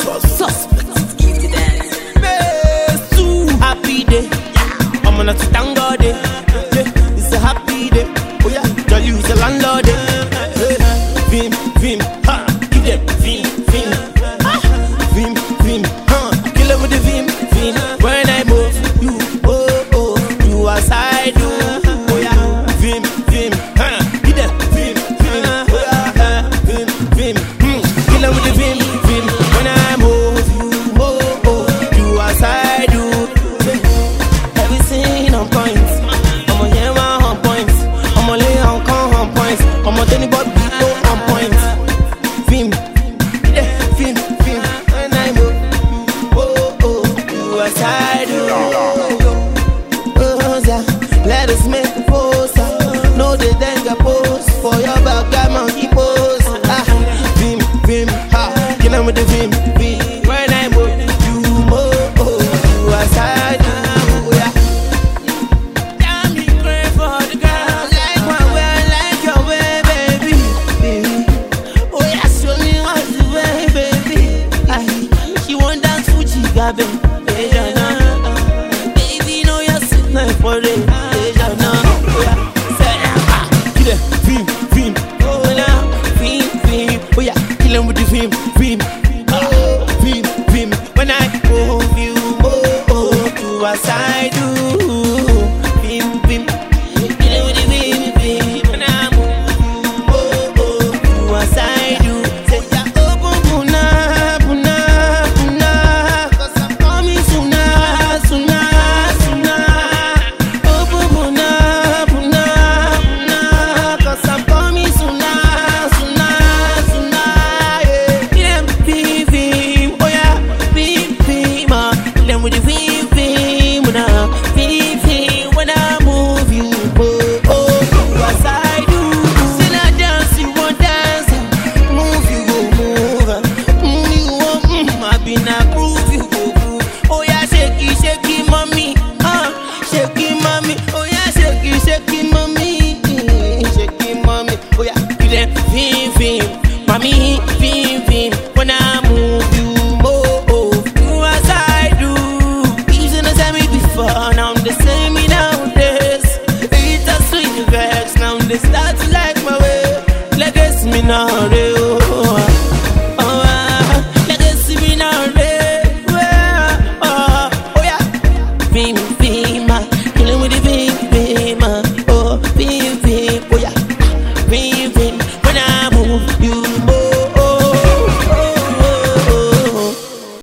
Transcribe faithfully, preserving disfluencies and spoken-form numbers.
Suspect, give the dance. Best too happy day. I'm gonna thank God day. Yeah, it's a happy day. Oh yeah, jolly is a landlord day. Hey, vim, vim, ha, give them vim, vim, ah, vim, vim, huh, kill them with the vim, vim. When I move, you, oh, oh, you as I do. Oh yeah, vim, vim, huh, give them vim, vim, oh yeah, vim, vim, hmm, kill them with the vim, vim. When I move, you, oh, oh, you as I do. Everything on point. I'm a yeah, on point. I'm a lay on con on point. I'm a anybody oh on point. Vim, yeah, vim, vim. When I move, oh, oh, you as I do. Oh, yeah, let us make a pose. No, they then get pose for your back, I'm on the pose. Ah, vim, vim, ha, kill them with the vim, vim. When I move, you move, oh, you as I do. Yeah. Damn, you pray for the girl. Like my way, I like your way, baby, baby. Oh yeah, show me what's the way, baby. Aye, she want dance Fuji Gabe. Deja na, baby, know you're sitting there for it. Deja na, oh yeah, say ah, kill them, vim, vim. Oh now, vim, vim. Oh yeah, kill them with the vim, vim. Ah, vim, vim. When I move you, oh, oh, do as I do. Vim, vim. Kill them with the vim, vim. When I move you, oh, oh, do as I do. Say ya, oh, puna, puna, puna. 'Cause I'm coming sooner, sooner, sooner. Oh, puna, puna, puna. 'Cause I'm coming sooner, sooner, sooner. Yeah. Kill them, vim, vim. Oh yeah, vim, vim. ah. Kill them with the vim, vim. When I, vim, vim. When I move you, oh, oh, do as I do. Still I dance, you won't dance. Move, you go move. Move, you won't, mm. I been a groove, you go groove. Oh yeah, shake it, shake it, mommy. Uh, shake it, mommy. Oh yeah, shake it, shake it, mommy. Shake it, mommy. Oh yeah, give them vim, vim. Mommy, vim, vim.